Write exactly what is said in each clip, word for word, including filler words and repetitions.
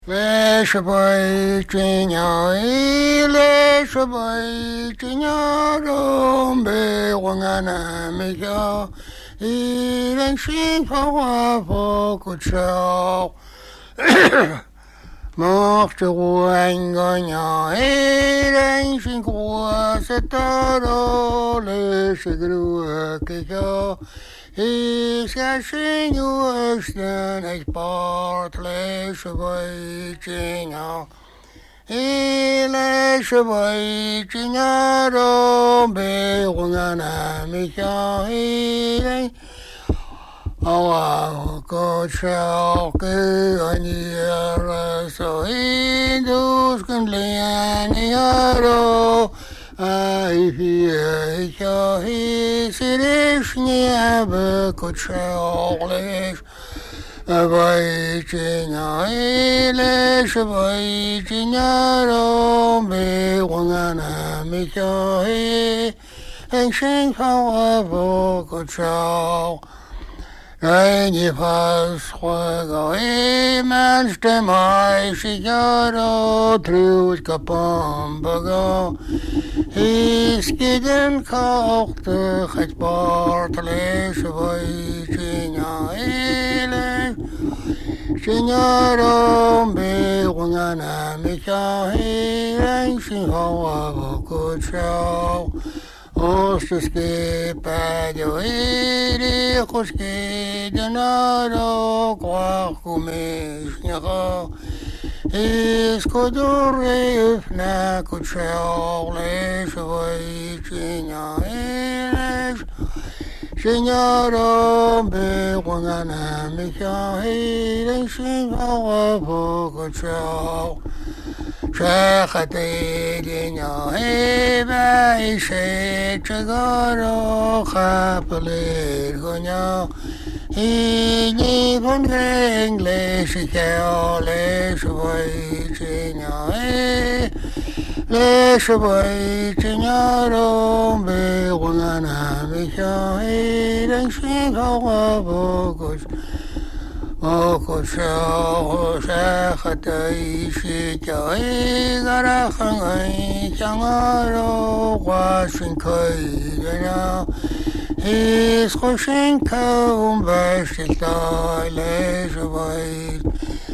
Les boy chinya les boy chinya rombe wangana mega iren shin fa fa kuchao mochte ruanganya iren shin kwa setaro le shigru kika Is gashing you stand as part lash away chino. Ilash away chinaro be wangana mika he. Oh, I'll go chalk on the so in those can lay an yaro. I fear he sirish never could chalish. A waiting eyelash, a waiting arrow, be one and a mika, and sing however could chal. Rainy pass go a man's demai, she got all through Capombago. He's getting cocked, the head bartlish away, China, Signoro, be one and a mika, and she however could show. Ostuski padioiri kuski denaro kwakumishnyako iskudurif na kuchaulish vaichinya ilish Signoro be wangana mikahiri shingawa kuchau Shakati dinyo heba ishe chagaro kapali gunyo Hini pundring le shikyo le shubai chinyo Le shubai chinyo rombe wangana mikyo Hiren shikawa bokush Mokusho shakhatai shikai garachangai changaro washinkai gana His khushinka umbashita le shubai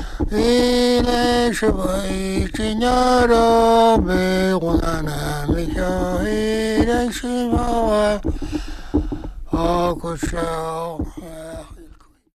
Le shubai chinyaro be gunana mikyo Hiren shivawa Mokusho